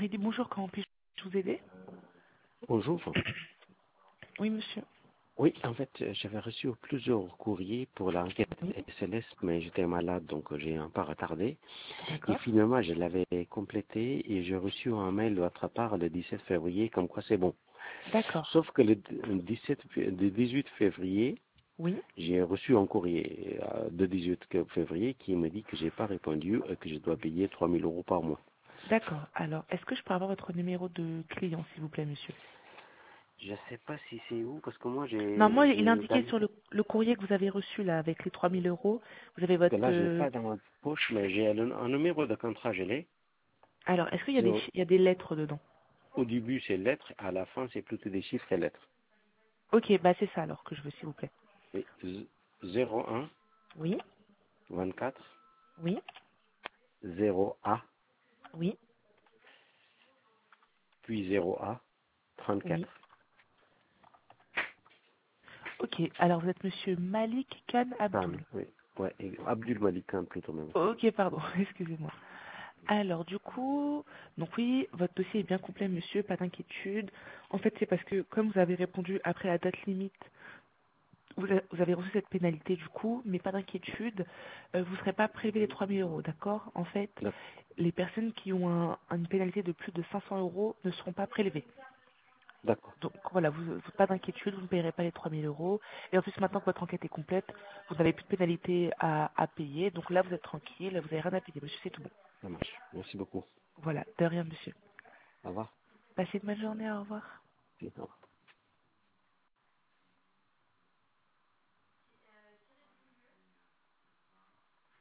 Haridi, bonjour, comment puis-je vous aider? Bonjour. Oui, monsieur. Oui, en fait, j'avais reçu plusieurs courriers pour l'enquête Oui, SLS, mais j'étais malade, donc j'ai un peu retardé. Et d'accord. finalement, je l'avais complété et j'ai reçu un mail de votre part le 17 février, comme quoi c'est bon. D'accord. Sauf que le 18 février, Oui, j'ai reçu un courrier de 18 février qui me dit que j'ai pas répondu et que je dois payer 3 000 euros par mois. d'accord. Alors, est-ce que je peux avoir votre numéro de client, s'il vous plaît, monsieur? Je sais pas si c'est où, parce que moi Non, moi, il est j'ai indiqué sur le courrier que vous avez reçu, là, avec les 3000 euros. Vous avez votre... que là je l'ai pas dans ma poche, mais j'ai un numéro de contrat, je l'ai. Alors, est-ce qu'il y a il y a des lettres dedans? Au début, c'est lettres, à la fin, c'est plutôt des chiffres et lettres. Ok, bah c'est ça, alors, que je veux, s'il vous plaît. Et 01 Oui, 24 oui, 0A, oui, puis 0A 34. oui. Ok, alors vous êtes monsieur Malik Khan Khan, Abdul. oui. Ouais, et Abdul Malik Khan plutôt même. Ok, pardon, excusez-moi. Alors, du coup, donc oui, votre dossier est bien complet, monsieur, pas d'inquiétude. En fait, c'est parce que, comme vous avez répondu après la date limite, vous avez reçu cette pénalité, du coup, mais pas d'inquiétude, vous ne serez pas prélevé les 3000 euros, d'accord? En fait, D'ac- les personnes qui ont une pénalité de plus de 500 euros ne seront pas prélevées. D'accord, Donc voilà, pas d'inquiétude, vous ne payerez pas les 3000 euros. Et en plus, maintenant que votre enquête est complète, vous n'avez plus de pénalité à payer. Donc là, vous êtes tranquille, vous n'avez rien à payer, monsieur, c'est tout bon. ça marche. Merci beaucoup. Voilà, de rien, monsieur. Au revoir. Passez une bonne journée, au revoir. Au revoir.